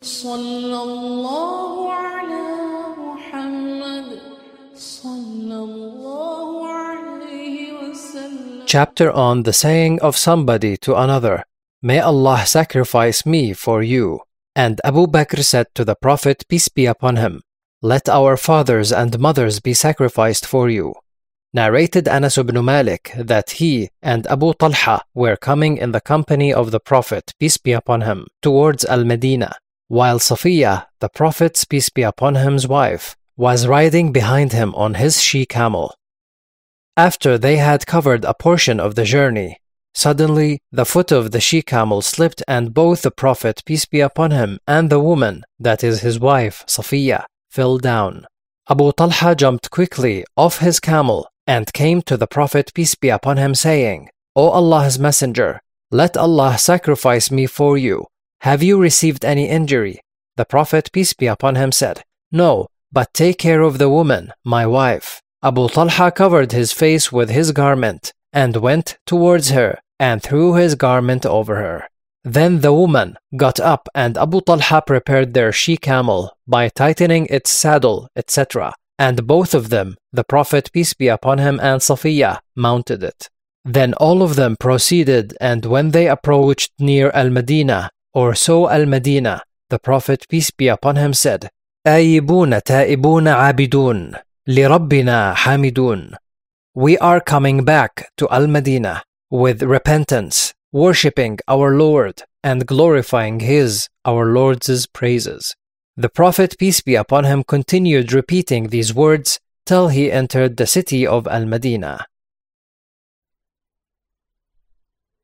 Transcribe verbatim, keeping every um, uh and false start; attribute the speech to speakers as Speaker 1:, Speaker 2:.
Speaker 1: صلى الله على محمد صلى الله عليه وسلم.
Speaker 2: Chapter on the saying of somebody to another, "May Allah sacrifice me for you." And Abu Bakr said to the Prophet, peace be upon him, "Let our fathers and mothers be sacrificed for you." Narrated Anas ibn Malik that he and Abu Talha were coming in the company of the Prophet, peace be upon him, towards Al-Medina, while Safiya, the Prophet's peace be upon him's wife, was riding behind him on his she-camel. After they had covered a portion of the journey, suddenly the foot of the she-camel slipped, and both the Prophet, peace be upon him, and the woman, that is his wife, Safiya, fell down. Abu Talha jumped quickly off his camel and came to the Prophet, peace be upon him, saying, "O Allah's Messenger, let Allah sacrifice me for you. Have you received any injury?" The Prophet, peace be upon him, said, "No, but take care of the woman, my wife." Abu Talha covered his face with his garment and went towards her and threw his garment over her. Then the woman got up, and Abu Talha prepared their she-camel by tightening its saddle, et cetera. And both of them, the Prophet, peace be upon him, and Safiya, mounted it. Then all of them proceeded, and when they approached near Al-Medina, or so Al-Medina, the Prophet, peace be upon him, said, "Ayyibuna ta'ibuna abidun, li Rabbina hamidun." We are coming back to Al-Medina with repentance, worshipping our Lord, and glorifying His, our Lord's praises. The Prophet, peace be upon him, continued repeating these words till he entered the city of Al-Medina.